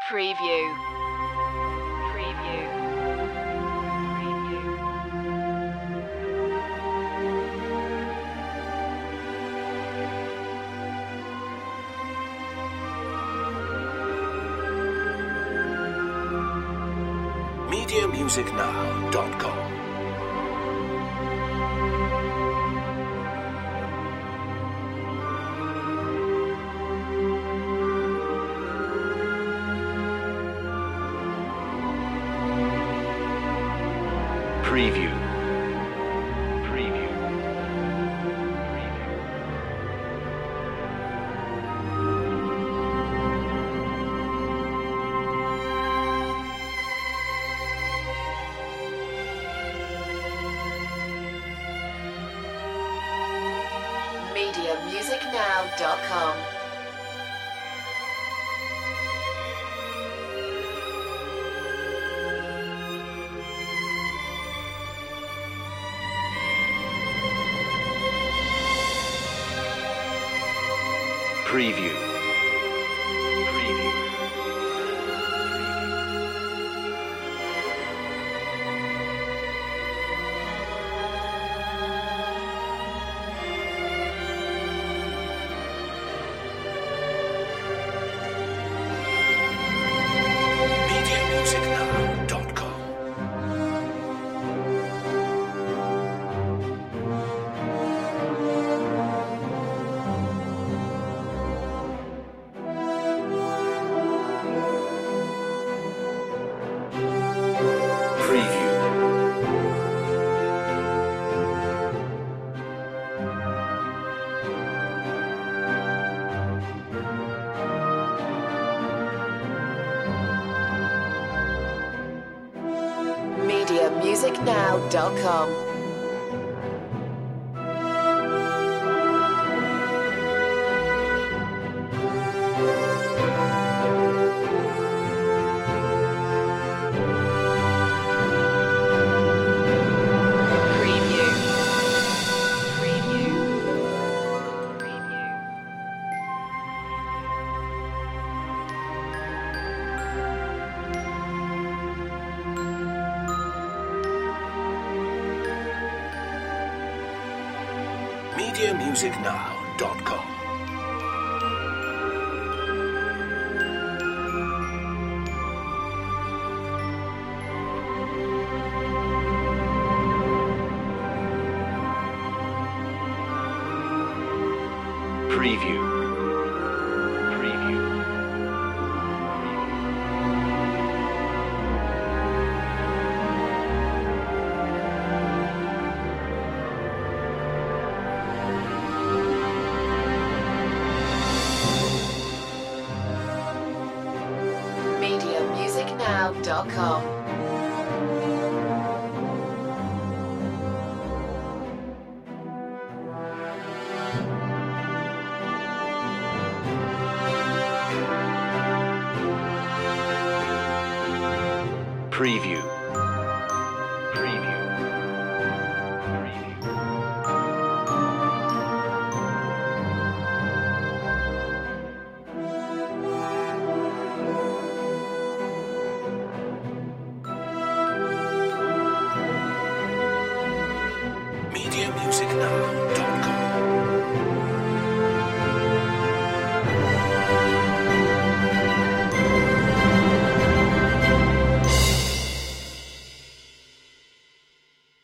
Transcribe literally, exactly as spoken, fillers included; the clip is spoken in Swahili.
Preview. Preview. Preview. media music now dot com. Preview. Preview. Preview. media music now dot com. Preview. Preview. media music now dot com. Preview. media music now dot com. Preview. Preview. Preview. media music now dot com. Preview. Preview. media music now dot com. Preview.